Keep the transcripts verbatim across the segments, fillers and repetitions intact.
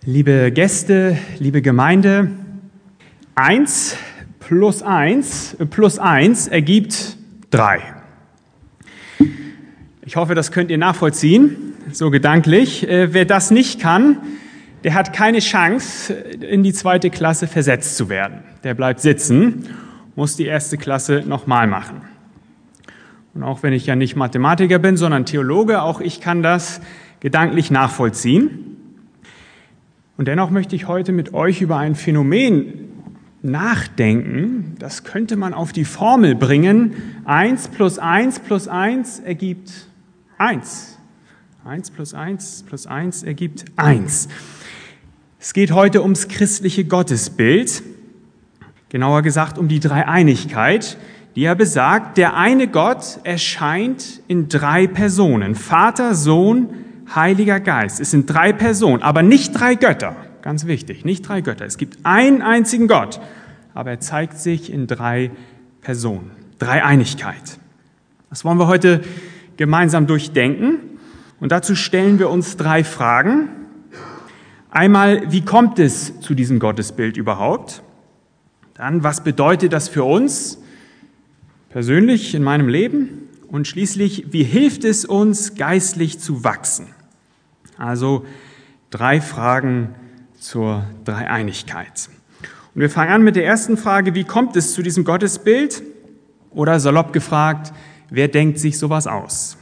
Liebe Gäste, liebe Gemeinde, eins plus eins plus eins ergibt drei. Ich hoffe, das könnt ihr nachvollziehen, so gedanklich. Wer das nicht kann, der hat keine Chance, in die zweite Klasse versetzt zu werden. Der bleibt sitzen, muss die erste Klasse nochmal machen. Und auch wenn ich ja nicht Mathematiker bin, sondern Theologe, auch ich kann das gedanklich nachvollziehen. Und dennoch möchte ich heute mit euch über ein Phänomen nachdenken. Das könnte man auf die Formel bringen. eins plus eins plus eins ergibt eins. eins plus eins plus eins ergibt eins. Es geht heute ums christliche Gottesbild, genauer gesagt um die Dreieinigkeit, die ja besagt, der eine Gott erscheint in drei Personen. Vater, Sohn, Heiliger Geist. Es sind drei Personen, aber nicht drei Götter. Ganz wichtig, nicht drei Götter. Es gibt einen einzigen Gott, aber er zeigt sich in drei Personen. Dreieinigkeit. Das wollen wir heute gemeinsam durchdenken. Und dazu stellen wir uns drei Fragen. Einmal, wie kommt es zu diesem Gottesbild überhaupt? Dann, was bedeutet das für uns persönlich in meinem Leben? Und schließlich, wie hilft es uns, geistlich zu wachsen? Also drei Fragen zur Dreieinigkeit. Und wir fangen an mit der ersten Frage, wie kommt es zu diesem Gottesbild? Oder salopp gefragt, wer denkt sich sowas aus?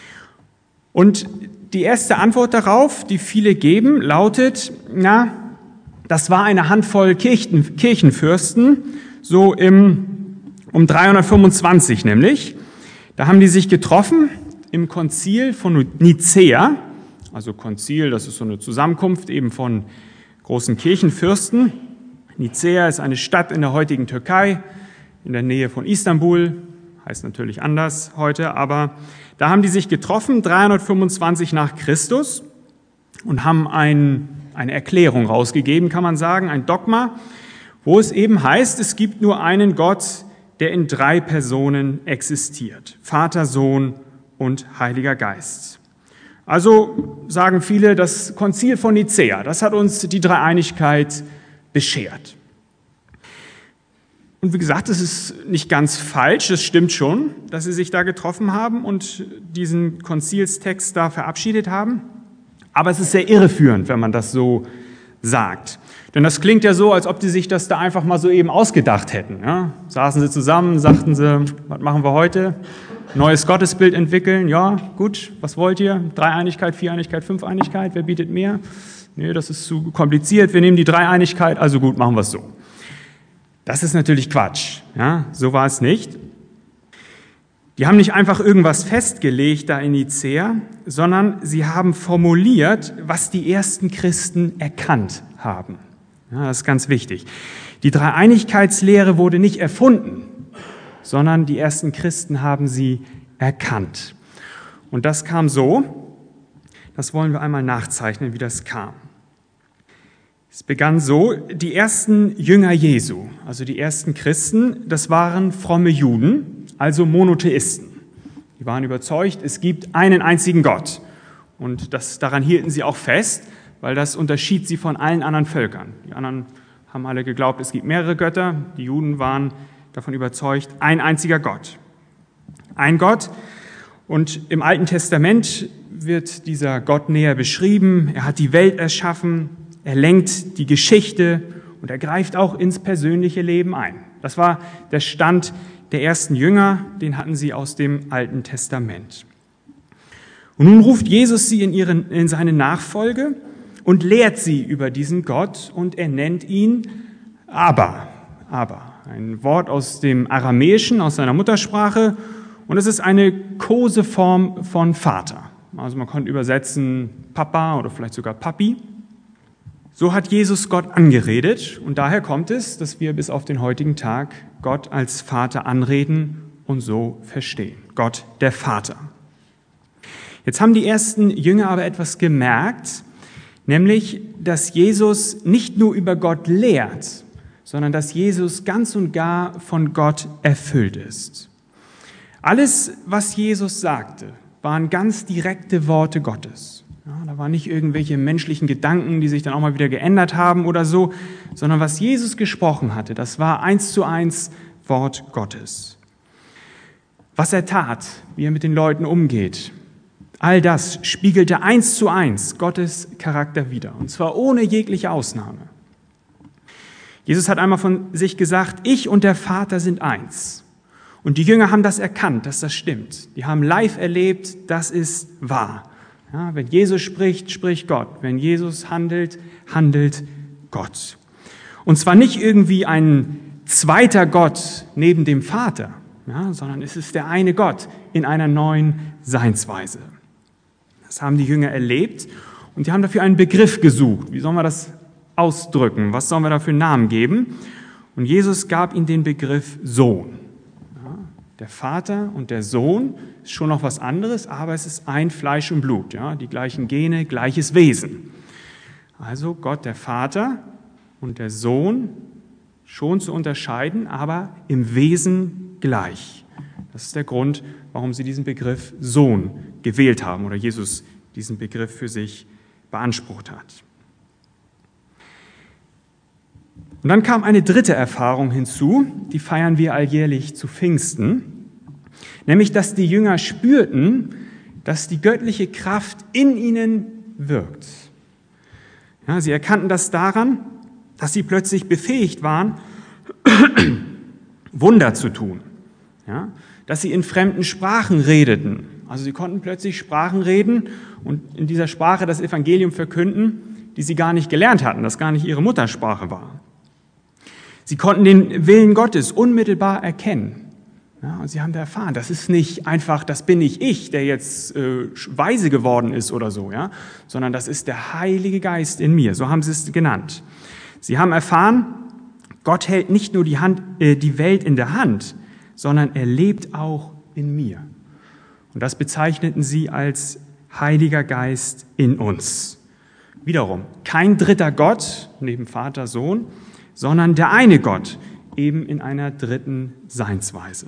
Und die erste Antwort darauf, die viele geben, lautet, na, das war eine Handvoll Kirchen, Kirchenfürsten, so im, um dreihundertfünfundzwanzig nämlich. Da haben die sich getroffen im Konzil von Nicäa, also Konzil, das ist so eine Zusammenkunft eben von großen Kirchenfürsten. Nicäa ist eine Stadt in der heutigen Türkei, in der Nähe von Istanbul, heißt natürlich anders heute, aber da haben die sich getroffen, dreihundertfünfundzwanzig nach Christus, und haben ein, eine Erklärung rausgegeben, kann man sagen, ein Dogma, wo es eben heißt, es gibt nur einen Gott, der in drei Personen existiert. Vater, Sohn und Heiliger Geist. Also sagen viele, das Konzil von Nicäa, das hat uns die Dreieinigkeit beschert. Und wie gesagt, das ist nicht ganz falsch, das stimmt schon, dass sie sich da getroffen haben und diesen Konzilstext da verabschiedet haben. Aber es ist sehr irreführend, wenn man das so sagt. Denn das klingt ja so, als ob die sich das da einfach mal so eben ausgedacht hätten. Ja? Saßen sie zusammen, sagten sie, was machen wir heute? Neues Gottesbild entwickeln, ja, gut, was wollt ihr? Dreieinigkeit, Viereinigkeit, Fünfeinigkeit, wer bietet mehr? Nee, das ist zu kompliziert, wir nehmen die Dreieinigkeit, also gut, machen wir es so. Das ist natürlich Quatsch, ja, so war es nicht. Die haben nicht einfach irgendwas festgelegt da in Nicäa, sondern sie haben formuliert, was die ersten Christen erkannt haben. Ja, das ist ganz wichtig. Die Dreieinigkeitslehre wurde nicht erfunden, sondern die ersten Christen haben sie erkannt. Und das kam so, das wollen wir einmal nachzeichnen, wie das kam. Es begann so, die ersten Jünger Jesu, also die ersten Christen, das waren fromme Juden, also Monotheisten. Die waren überzeugt, es gibt einen einzigen Gott. Und das, daran hielten sie auch fest, weil das unterschied sie von allen anderen Völkern. Die anderen haben alle geglaubt, es gibt mehrere Götter. Die Juden waren davon überzeugt, ein einziger Gott. Ein Gott. Und im Alten Testament wird dieser Gott näher beschrieben. Er hat die Welt erschaffen, er lenkt die Geschichte und er greift auch ins persönliche Leben ein. Das war der Stand der ersten Jünger, den hatten sie aus dem Alten Testament. Und nun ruft Jesus sie in, ihren, in seine Nachfolge und lehrt sie über diesen Gott und er nennt ihn Abba. Abba, ein Wort aus dem Aramäischen, aus seiner Muttersprache, und es ist eine Koseform von Vater. Also man könnte übersetzen Papa oder vielleicht sogar Papi. So hat Jesus Gott angeredet und daher kommt es, dass wir bis auf den heutigen Tag Gott als Vater anreden und so verstehen. Gott, der Vater. Jetzt haben die ersten Jünger aber etwas gemerkt, nämlich, dass Jesus nicht nur über Gott lehrt, sondern dass Jesus ganz und gar von Gott erfüllt ist. Alles, was Jesus sagte, waren ganz direkte Worte Gottes. Ja, da waren nicht irgendwelche menschlichen Gedanken, die sich dann auch mal wieder geändert haben oder so, sondern was Jesus gesprochen hatte, das war eins zu eins Wort Gottes. Was er tat, wie er mit den Leuten umgeht, all das spiegelte eins zu eins Gottes Charakter wider, und zwar ohne jegliche Ausnahme. Jesus hat einmal von sich gesagt, ich und der Vater sind eins. Und die Jünger haben das erkannt, dass das stimmt. Die haben live erlebt, das ist wahr. Ja, wenn Jesus spricht, spricht Gott. Wenn Jesus handelt, handelt Gott. Und zwar nicht irgendwie ein zweiter Gott neben dem Vater, ja, sondern es ist der eine Gott in einer neuen Seinsweise. Das haben die Jünger erlebt und die haben dafür einen Begriff gesucht. Wie sollen wir das ausdrücken? Was sollen wir dafür einen Namen geben? Und Jesus gab ihnen den Begriff Sohn. Ja, der Vater und der Sohn ist schon noch was anderes, aber es ist ein Fleisch und Blut, ja, die gleichen Gene, gleiches Wesen. Also Gott der Vater und der Sohn schon zu unterscheiden, aber im Wesen gleich. Das ist der Grund, warum sie diesen Begriff Sohn gewählt haben oder Jesus diesen Begriff für sich beansprucht hat. Und dann kam eine dritte Erfahrung hinzu, die feiern wir alljährlich zu Pfingsten, nämlich, dass die Jünger spürten, dass die göttliche Kraft in ihnen wirkt. Ja, sie erkannten das daran, dass sie plötzlich befähigt waren, Wunder zu tun. Ja, dass sie in fremden Sprachen redeten. Also sie konnten plötzlich Sprachen reden und in dieser Sprache das Evangelium verkünden, die sie gar nicht gelernt hatten, das gar nicht ihre Muttersprache war. Sie konnten den Willen Gottes unmittelbar erkennen. Ja, und sie haben da erfahren, das ist nicht einfach, das bin nicht ich, der jetzt äh, weise geworden ist oder so, ja, sondern das ist der Heilige Geist in mir, so haben sie es genannt. Sie haben erfahren, Gott hält nicht nur die, Hand, äh, die Welt in der Hand, sondern er lebt auch in mir. Und das bezeichneten sie als Heiliger Geist in uns. Wiederum, kein dritter Gott neben Vater, Sohn, sondern der eine Gott, eben in einer dritten Seinsweise.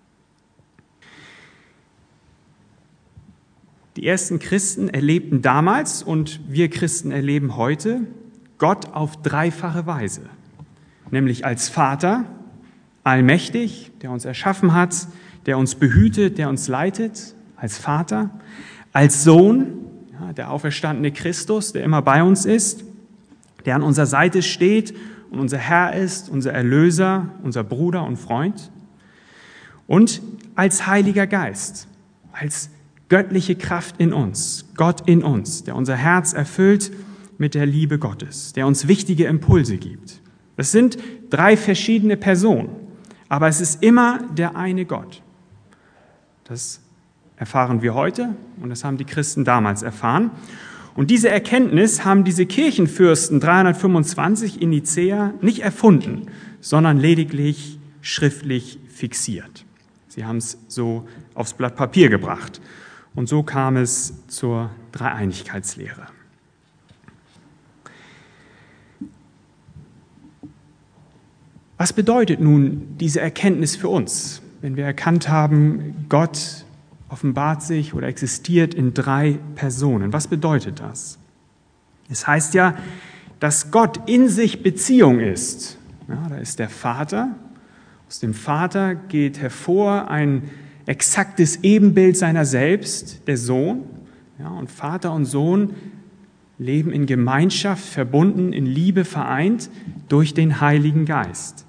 Die ersten Christen erlebten damals und wir Christen erleben heute Gott auf dreifache Weise. Nämlich als Vater, allmächtig, der uns erschaffen hat, der uns behütet, der uns leitet, als Vater, als Sohn, ja, der auferstandene Christus, der immer bei uns ist, der an unserer Seite steht und unser Herr ist, unser Erlöser, unser Bruder und Freund, und als Heiliger Geist, als göttliche Kraft in uns, Gott in uns, der unser Herz erfüllt mit der Liebe Gottes, der uns wichtige Impulse gibt. Das sind drei verschiedene Personen, aber es ist immer der eine Gott. Das erfahren wir heute und das haben die Christen damals erfahren. Und diese Erkenntnis haben diese Kirchenfürsten dreihundertfünfundzwanzig in Nicäa nicht erfunden, sondern lediglich schriftlich fixiert. Sie haben es so aufs Blatt Papier gebracht. Und so kam es zur Dreieinigkeitslehre. Was bedeutet nun diese Erkenntnis für uns, wenn wir erkannt haben, Gott offenbart sich oder existiert in drei Personen? Was bedeutet das? Es heißt ja, dass Gott in sich Beziehung ist. Ja, da ist der Vater. Aus dem Vater geht hervor ein exaktes Ebenbild seiner selbst, der Sohn. Ja, und Vater und Sohn leben in Gemeinschaft, verbunden, in Liebe vereint durch den Heiligen Geist.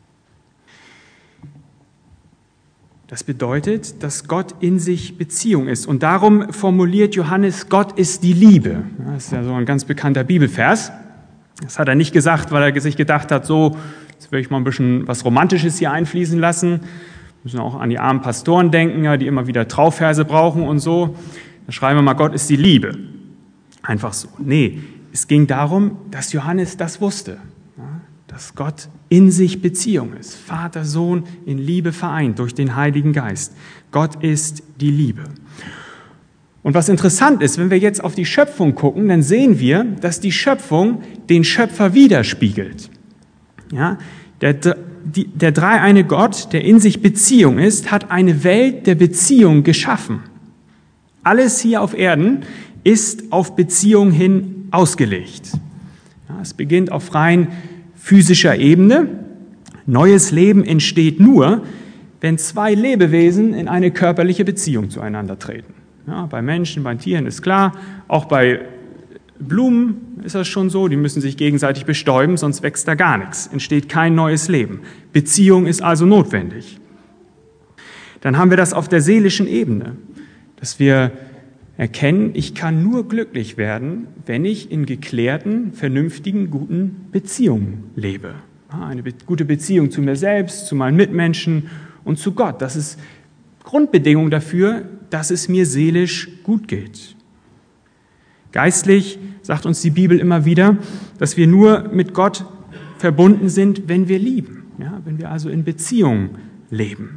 Das bedeutet, dass Gott in sich Beziehung ist. Und darum formuliert Johannes, Gott ist die Liebe. Das ist ja so ein ganz bekannter Bibelvers. Das hat er nicht gesagt, weil er sich gedacht hat, so, jetzt will ich mal ein bisschen was Romantisches hier einfließen lassen. Wir müssen auch an die armen Pastoren denken, ja, die immer wieder Traufverse brauchen und so. Da schreiben wir mal, Gott ist die Liebe. Einfach so. Nee, es ging darum, dass Johannes das wusste. Dass Gott in sich Beziehung ist. Vater, Sohn in Liebe vereint durch den Heiligen Geist. Gott ist die Liebe. Und was interessant ist, wenn wir jetzt auf die Schöpfung gucken, dann sehen wir, dass die Schöpfung den Schöpfer widerspiegelt. Ja, der, die, der dreieine Gott, der in sich Beziehung ist, hat eine Welt der Beziehung geschaffen. Alles hier auf Erden ist auf Beziehung hin ausgelegt. Ja, es beginnt auf rein physischer Ebene. Neues Leben entsteht nur, wenn zwei Lebewesen in eine körperliche Beziehung zueinander treten. Ja, bei Menschen, bei Tieren ist klar, auch bei Blumen ist das schon so, die müssen sich gegenseitig bestäuben, sonst wächst da gar nichts, entsteht kein neues Leben. Beziehung ist also notwendig. Dann haben wir das auf der seelischen Ebene, dass wir erkennen, ich kann nur glücklich werden, wenn ich in geklärten, vernünftigen, guten Beziehungen lebe. Eine gute Beziehung zu mir selbst, zu meinen Mitmenschen und zu Gott. Das ist Grundbedingung dafür, dass es mir seelisch gut geht. Geistlich sagt uns die Bibel immer wieder, dass wir nur mit Gott verbunden sind, wenn wir lieben, ja, wenn wir also in Beziehung leben.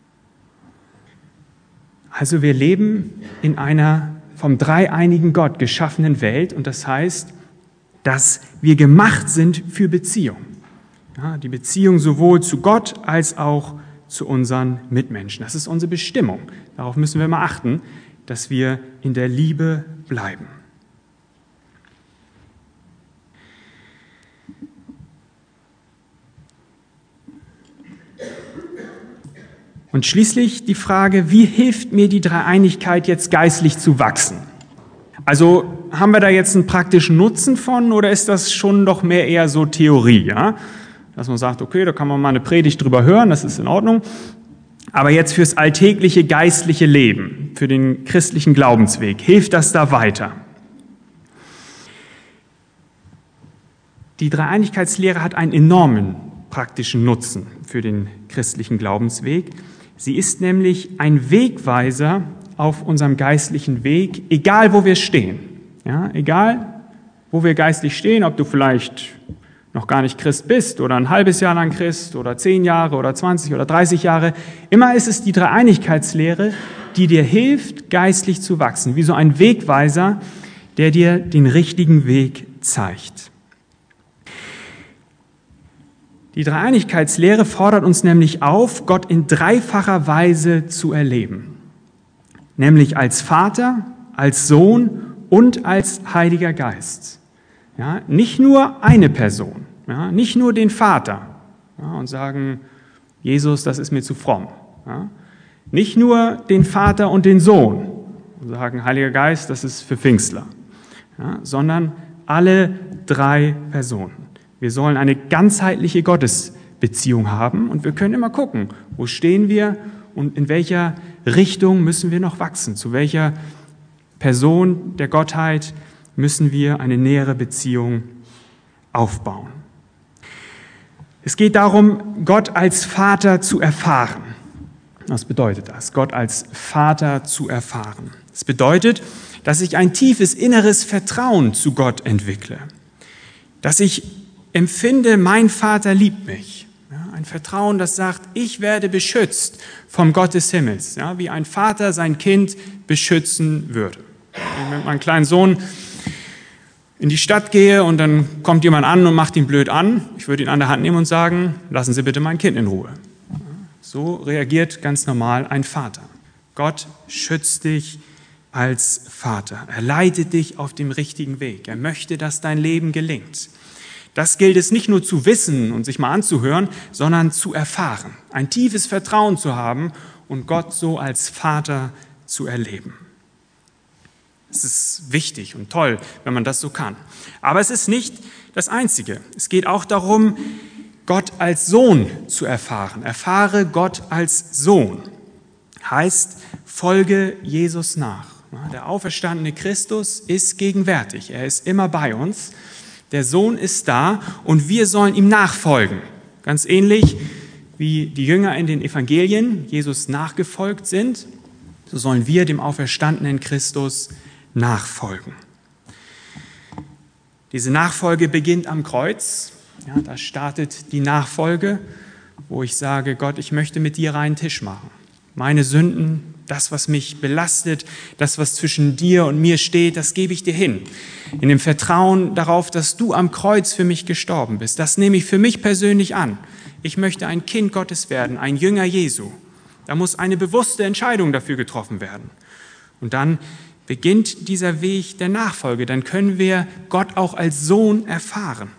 Also wir leben in einer vom dreieinigen Gott geschaffenen Welt und das heißt, dass wir gemacht sind für Beziehung. Ja, die Beziehung sowohl zu Gott als auch zu unseren Mitmenschen. Das ist unsere Bestimmung. Darauf müssen wir mal achten, dass wir in der Liebe bleiben. Und schließlich die Frage, wie hilft mir die Dreieinigkeit jetzt geistlich zu wachsen? Also haben wir da jetzt einen praktischen Nutzen von oder ist das schon doch mehr eher so Theorie, ja? Dass man sagt, okay, da kann man mal eine Predigt drüber hören, das ist in Ordnung. Aber jetzt fürs alltägliche geistliche Leben, für den christlichen Glaubensweg, hilft das da weiter? Die Dreieinigkeitslehre hat einen enormen praktischen Nutzen für den christlichen Glaubensweg. Sie ist nämlich ein Wegweiser auf unserem geistlichen Weg, egal wo wir stehen. Ja, egal, wo wir geistlich stehen, ob du vielleicht noch gar nicht Christ bist oder ein halbes Jahr lang Christ oder zehn Jahre oder zwanzig oder dreißig Jahre. Immer ist es die Dreieinigkeitslehre, die dir hilft, geistlich zu wachsen, wie so ein Wegweiser, der dir den richtigen Weg zeigt. Die Dreieinigkeitslehre fordert uns nämlich auf, Gott in dreifacher Weise zu erleben. Nämlich als Vater, als Sohn und als Heiliger Geist. Ja, nicht nur eine Person, ja, nicht nur den Vater ja, und sagen, Jesus, das ist mir zu fromm. Ja. Nicht nur den Vater und den Sohn und sagen, Heiliger Geist, das ist für Pfingstler. Ja, sondern alle drei Personen. Wir sollen eine ganzheitliche Gottesbeziehung haben und wir können immer gucken, wo stehen wir und in welcher Richtung müssen wir noch wachsen, zu welcher Person der Gottheit müssen wir eine nähere Beziehung aufbauen. Es geht darum, Gott als Vater zu erfahren. Was bedeutet das? Gott als Vater zu erfahren. Es bedeutet, dass ich ein tiefes inneres Vertrauen zu Gott entwickle, dass ich empfinde, mein Vater liebt mich. Ja, ein Vertrauen, das sagt, ich werde beschützt vom Gott des Himmels, ja, wie ein Vater sein Kind beschützen würde. Wenn ich mit meinem kleinen Sohn in die Stadt gehe und dann kommt jemand an und macht ihn blöd an, ich würde ihn an der Hand nehmen und sagen, lassen Sie bitte mein Kind in Ruhe. Ja, so reagiert ganz normal ein Vater. Gott schützt dich als Vater. Er leitet dich auf dem richtigen Weg. Er möchte, dass dein Leben gelingt. Das gilt es nicht nur zu wissen und sich mal anzuhören, sondern zu erfahren, ein tiefes Vertrauen zu haben und Gott so als Vater zu erleben. Es ist wichtig und toll, wenn man das so kann. Aber es ist nicht das Einzige. Es geht auch darum, Gott als Sohn zu erfahren. Erfahre Gott als Sohn. Heißt, folge Jesus nach. Der auferstandene Christus ist gegenwärtig. Er ist immer bei uns. Der Sohn ist da und wir sollen ihm nachfolgen. Ganz ähnlich wie die Jünger in den Evangelien Jesus nachgefolgt sind, so sollen wir dem auferstandenen Christus nachfolgen. Diese Nachfolge beginnt am Kreuz. Ja, da startet die Nachfolge, wo ich sage, Gott, ich möchte mit dir reinen Tisch machen. Meine Sünden, das, was mich belastet, das, was zwischen dir und mir steht, das gebe ich dir hin. In dem Vertrauen darauf, dass du am Kreuz für mich gestorben bist. Das nehme ich für mich persönlich an. Ich möchte ein Kind Gottes werden, ein Jünger Jesu. Da muss eine bewusste Entscheidung dafür getroffen werden. Und dann beginnt dieser Weg der Nachfolge. Dann können wir Gott auch als Sohn erfahren.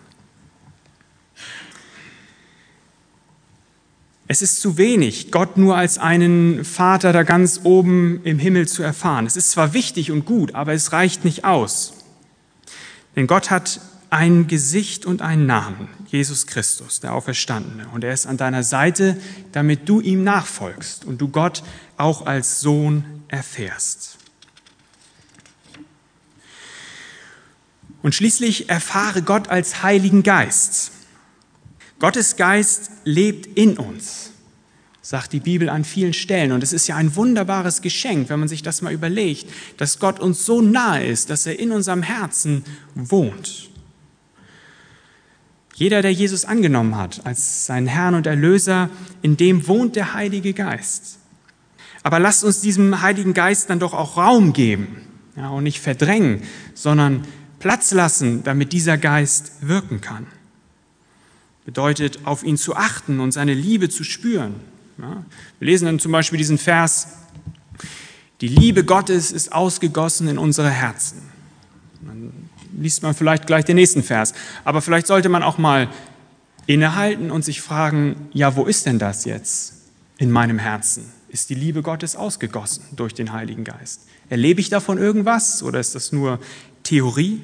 Es ist zu wenig, Gott nur als einen Vater da ganz oben im Himmel zu erfahren. Es ist zwar wichtig und gut, aber es reicht nicht aus. Denn Gott hat ein Gesicht und einen Namen, Jesus Christus, der Auferstandene. Und er ist an deiner Seite, damit du ihm nachfolgst und du Gott auch als Sohn erfährst. Und schließlich erfahre Gott als Heiligen Geist. Gottes Geist lebt in uns, sagt die Bibel an vielen Stellen. Und es ist ja ein wunderbares Geschenk, wenn man sich das mal überlegt, dass Gott uns so nahe ist, dass er in unserem Herzen wohnt. Jeder, der Jesus angenommen hat als seinen Herrn und Erlöser, in dem wohnt der Heilige Geist. Aber lasst uns diesem Heiligen Geist dann doch auch Raum geben, ja, und nicht verdrängen, sondern Platz lassen, damit dieser Geist wirken kann. Bedeutet, auf ihn zu achten und seine Liebe zu spüren. Ja, wir lesen dann zum Beispiel diesen Vers: Die Liebe Gottes ist ausgegossen in unsere Herzen. Dann liest man vielleicht gleich den nächsten Vers. Aber vielleicht sollte man auch mal innehalten und sich fragen, ja, wo ist denn das jetzt in meinem Herzen? Ist die Liebe Gottes ausgegossen durch den Heiligen Geist? Erlebe ich davon irgendwas oder ist das nur Theorie?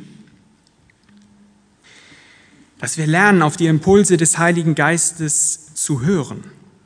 Dass wir lernen, auf die Impulse des Heiligen Geistes zu hören.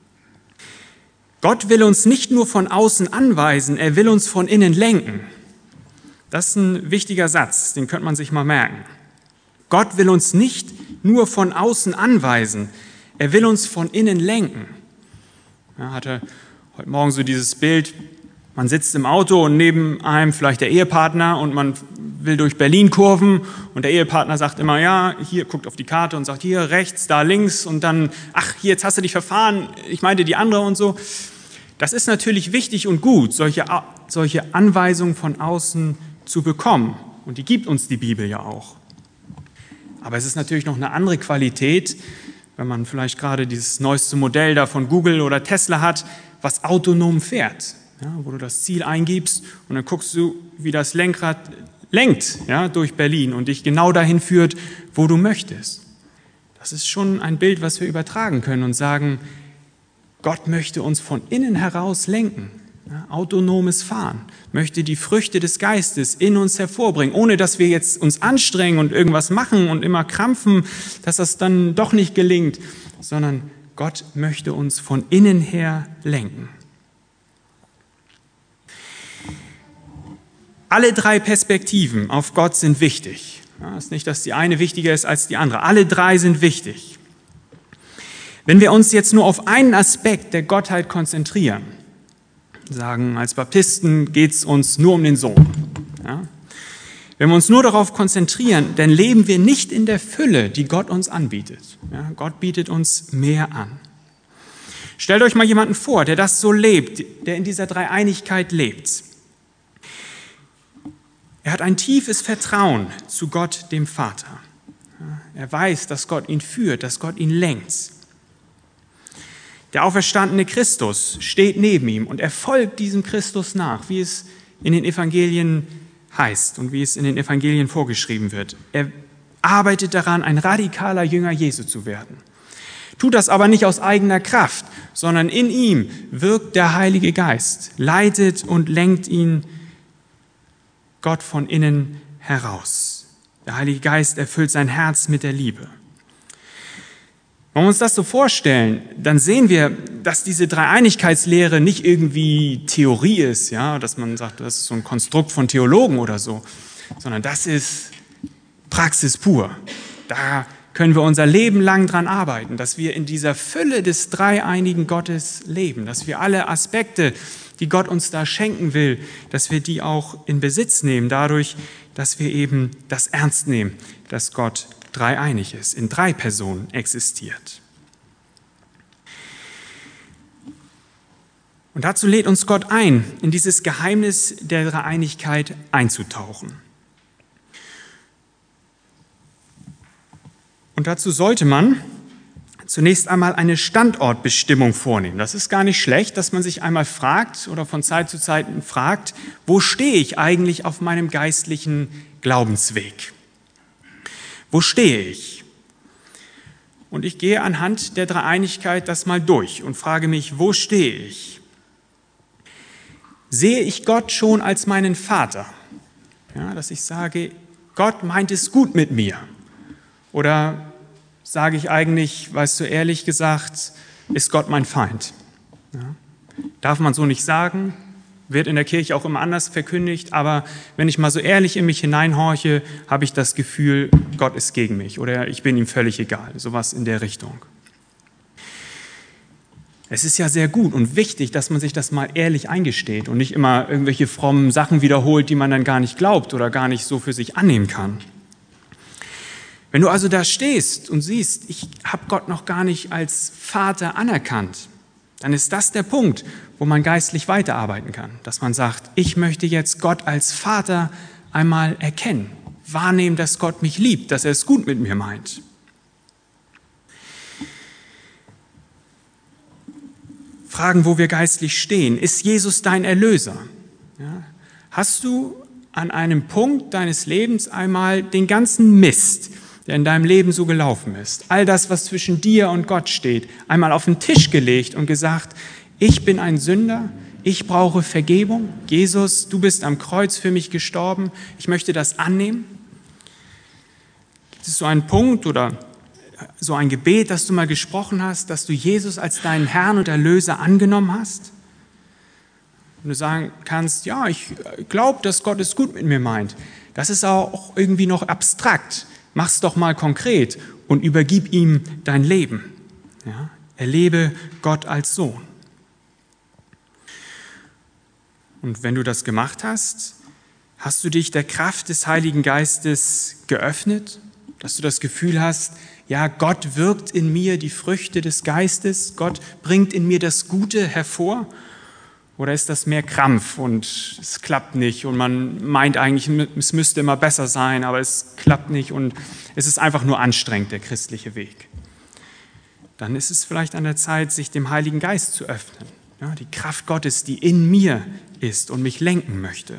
Gott will uns nicht nur von außen anweisen, er will uns von innen lenken. Das ist ein wichtiger Satz, den könnte man sich mal merken. Gott will uns nicht nur von außen anweisen, er will uns von innen lenken. Ja, hatte heute Morgen so dieses Bild, man sitzt im Auto und neben einem vielleicht der Ehepartner und man will durch Berlin kurven und der Ehepartner sagt immer, ja, hier, guckt auf die Karte und sagt, hier rechts, da links und dann, ach, hier, jetzt hast du dich verfahren, ich meinte die andere und so. Das ist natürlich wichtig und gut, solche, solche Anweisungen von außen zu bekommen. Und die gibt uns die Bibel ja auch. Aber es ist natürlich noch eine andere Qualität, wenn man vielleicht gerade dieses neueste Modell da von Google oder Tesla hat, was autonom fährt. Ja, wo du das Ziel eingibst und dann guckst du, wie das Lenkrad lenkt, ja, durch Berlin und dich genau dahin führt, wo du möchtest. Das ist schon ein Bild, was wir übertragen können und sagen, Gott möchte uns von innen heraus lenken. Ja, autonomes Fahren, möchte die Früchte des Geistes in uns hervorbringen, ohne dass wir jetzt uns anstrengen und irgendwas machen und immer krampfen, dass das dann doch nicht gelingt, sondern Gott möchte uns von innen her lenken. Alle drei Perspektiven auf Gott sind wichtig. Ja, es ist nicht, dass die eine wichtiger ist als die andere. Alle drei sind wichtig. Wenn wir uns jetzt nur auf einen Aspekt der Gottheit konzentrieren, sagen, als Baptisten geht es uns nur um den Sohn. Ja? Wenn wir uns nur darauf konzentrieren, dann leben wir nicht in der Fülle, die Gott uns anbietet. Ja? Gott bietet uns mehr an. Stellt euch mal jemanden vor, der das so lebt, der in dieser Dreieinigkeit lebt. Er hat ein tiefes Vertrauen zu Gott, dem Vater. Er weiß, dass Gott ihn führt, dass Gott ihn lenkt. Der auferstandene Christus steht neben ihm und er folgt diesem Christus nach, wie es in den Evangelien heißt und wie es in den Evangelien vorgeschrieben wird. Er arbeitet daran, ein radikaler Jünger Jesu zu werden. Tut das aber nicht aus eigener Kraft, sondern in ihm wirkt der Heilige Geist, leitet und lenkt ihn Gott von innen heraus. Der Heilige Geist erfüllt sein Herz mit der Liebe. Wenn wir uns das so vorstellen, dann sehen wir, dass diese Dreieinigkeitslehre nicht irgendwie Theorie ist, ja, dass man sagt, das ist so ein Konstrukt von Theologen oder so, sondern das ist Praxis pur. Da können wir unser Leben lang dran arbeiten, dass wir in dieser Fülle des dreieinigen Gottes leben, dass wir alle Aspekte, die Gott uns da schenken will, dass wir die auch in Besitz nehmen, dadurch, dass wir eben das ernst nehmen, dass Gott dreieinig ist, in drei Personen existiert. Und dazu lädt uns Gott ein, in dieses Geheimnis der Dreieinigkeit einzutauchen. Und dazu sollte man zunächst einmal eine Standortbestimmung vornehmen. Das ist gar nicht schlecht, dass man sich einmal fragt oder von Zeit zu Zeit fragt, wo stehe ich eigentlich auf meinem geistlichen Glaubensweg? Wo stehe ich? Und ich gehe anhand der Dreieinigkeit das mal durch und frage mich, wo stehe ich? Sehe ich Gott schon als meinen Vater? Ja, dass ich sage, Gott meint es gut mit mir. Oder sage ich eigentlich, weißt du, ehrlich gesagt, ist Gott mein Feind? Ja. Darf man so nicht sagen, wird in der Kirche auch immer anders verkündigt, aber wenn ich mal so ehrlich in mich hineinhorche, habe ich das Gefühl, Gott ist gegen mich oder ich bin ihm völlig egal, sowas in der Richtung. Es ist ja sehr gut und wichtig, dass man sich das mal ehrlich eingesteht und nicht immer irgendwelche frommen Sachen wiederholt, die man dann gar nicht glaubt oder gar nicht so für sich annehmen kann. Wenn du also da stehst und siehst, ich habe Gott noch gar nicht als Vater anerkannt, dann ist das der Punkt, wo man geistlich weiterarbeiten kann. Dass man sagt, ich möchte jetzt Gott als Vater einmal erkennen, wahrnehmen, dass Gott mich liebt, dass er es gut mit mir meint. Fragen, wo wir geistlich stehen. Ist Jesus dein Erlöser? Ja? Hast du an einem Punkt deines Lebens einmal den ganzen Mist, der in deinem Leben so gelaufen ist, all das, was zwischen dir und Gott steht, einmal auf den Tisch gelegt und gesagt, ich bin ein Sünder, ich brauche Vergebung. Jesus, du bist am Kreuz für mich gestorben, ich möchte das annehmen. Gibt es so einen Punkt oder so ein Gebet, das du mal gesprochen hast, dass du Jesus als deinen Herrn und Erlöser angenommen hast? Und du sagen kannst, ja, ich glaube, dass Gott es gut mit mir meint. Das ist auch irgendwie noch abstrakt. Mach's doch mal konkret und übergib ihm dein Leben. Ja? Erlebe Gott als Sohn. Und wenn du das gemacht hast, hast du dich der Kraft des Heiligen Geistes geöffnet, dass du das Gefühl hast, ja, Gott wirkt in mir die Früchte des Geistes, Gott bringt in mir das Gute hervor? Oder ist das mehr Krampf und es klappt nicht und man meint eigentlich, es müsste immer besser sein, aber es klappt nicht und es ist einfach nur anstrengend, der christliche Weg? Dann ist es vielleicht an der Zeit, sich dem Heiligen Geist zu öffnen. Ja, die Kraft Gottes, die in mir ist und mich lenken möchte.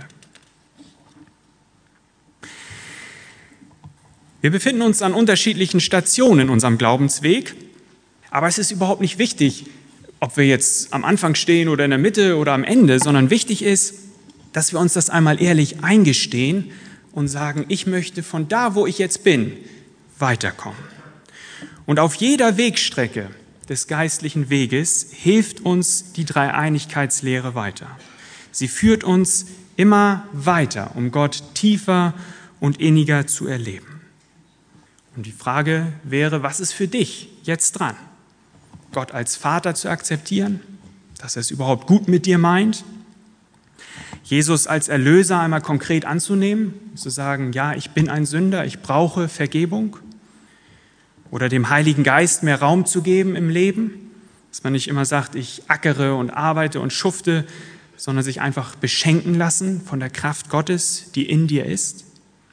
Wir befinden uns an unterschiedlichen Stationen in unserem Glaubensweg, aber es ist überhaupt nicht wichtig, ob wir jetzt am Anfang stehen oder in der Mitte oder am Ende, sondern wichtig ist, dass wir uns das einmal ehrlich eingestehen und sagen, ich möchte von da, wo ich jetzt bin, weiterkommen. Und auf jeder Wegstrecke des geistlichen Weges hilft uns die Dreieinigkeitslehre weiter. Sie führt uns immer weiter, um Gott tiefer und inniger zu erleben. Und die Frage wäre, was ist für dich jetzt dran? Gott als Vater zu akzeptieren, dass er es überhaupt gut mit dir meint, Jesus als Erlöser einmal konkret anzunehmen, zu sagen, ja, ich bin ein Sünder, ich brauche Vergebung, oder dem Heiligen Geist mehr Raum zu geben im Leben, dass man nicht immer sagt, ich ackere und arbeite und schufte, sondern sich einfach beschenken lassen von der Kraft Gottes, die in dir ist.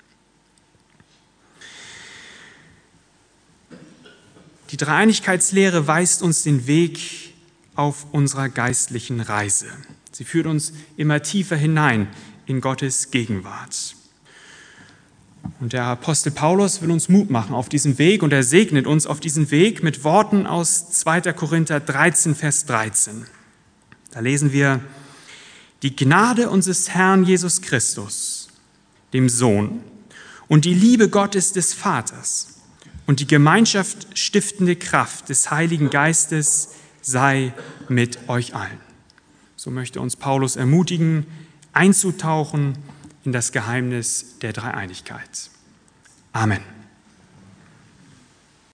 Die Dreieinigkeitslehre weist uns den Weg auf unserer geistlichen Reise. Sie führt uns immer tiefer hinein in Gottes Gegenwart. Und der Apostel Paulus will uns Mut machen auf diesem Weg und er segnet uns auf diesem Weg mit Worten aus zweiter Korinther dreizehn, Vers dreizehn. Da lesen wir, die Gnade unseres Herrn Jesus Christus, dem Sohn, und die Liebe Gottes des Vaters und die Gemeinschaft stiftende Kraft des Heiligen Geistes sei mit euch allen. So möchte uns Paulus ermutigen, einzutauchen in das Geheimnis der Dreieinigkeit. Amen.